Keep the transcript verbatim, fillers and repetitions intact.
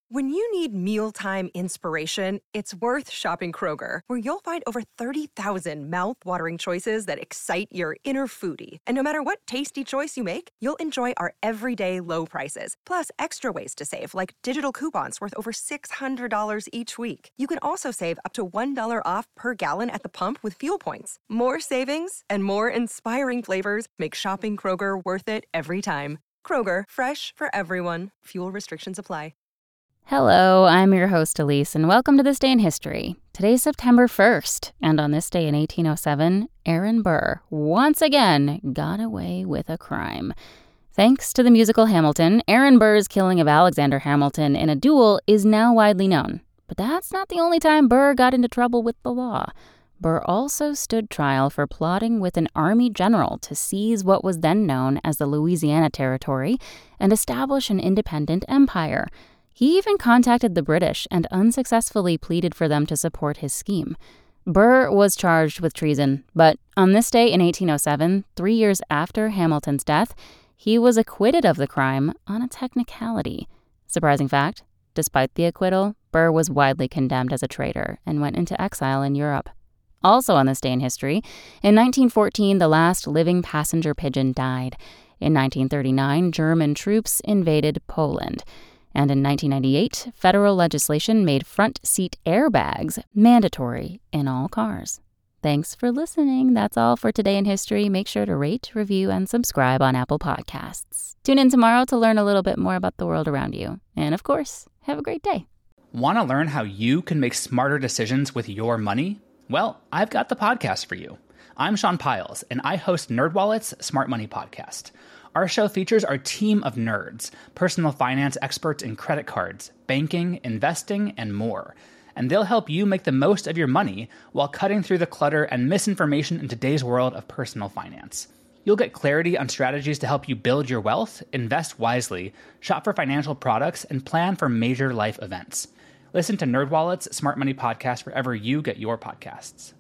When you need mealtime inspiration, it's worth shopping Kroger, where you'll find over thirty thousand mouth-watering choices that excite your inner foodie. And no matter what tasty choice you make, you'll enjoy our everyday low prices, plus extra ways to save, like digital coupons worth over six hundred dollars each week. You can also save up to one dollar off per gallon at the pump with fuel points. More savings and more inspiring flavors make shopping Kroger worth it every time. Kroger, fresh for everyone. Fuel restrictions apply. Hello, I'm your host Elise, and welcome to This Day in History. Today's September first, and on this day in eighteen oh seven, Aaron Burr once again got away with a crime. Thanks to the musical Hamilton, Aaron Burr's killing of Alexander Hamilton in a duel is now widely known. But that's not the only time Burr got into trouble with the law. Burr also stood trial for plotting with an army general to seize what was then known as the Louisiana Territory and establish an independent empire. He even contacted the British and unsuccessfully pleaded for them to support his scheme. Burr was charged with treason, but on this day in eighteen oh seven, three years after Hamilton's death, he was acquitted of the crime on a technicality. Surprising fact, despite the acquittal, Burr was widely condemned as a traitor and went into exile in Europe. Also on this day in history, in nineteen fourteen, the last living passenger pigeon died. In nineteen thirty-nine, German troops invaded Poland. And in nineteen ninety-eight, federal legislation made front seat airbags mandatory in all cars. Thanks for listening. That's all for Today in History. Make sure to rate, review, and subscribe on Apple Podcasts. Tune in tomorrow to learn a little bit more about the world around you. And of course, have a great day. Want to learn how you can make smarter decisions with your money? Well, I've got the podcast for you. I'm Sean Piles, and I host NerdWallet's Smart Money Podcast. Our show features our team of nerds, personal finance experts in credit cards, banking, investing, and more. And they'll help you make the most of your money while cutting through the clutter and misinformation in today's world of personal finance. You'll get clarity on strategies to help you build your wealth, invest wisely, shop for financial products, and plan for major life events. Listen to NerdWallet's Smart Money Podcast wherever you get your podcasts.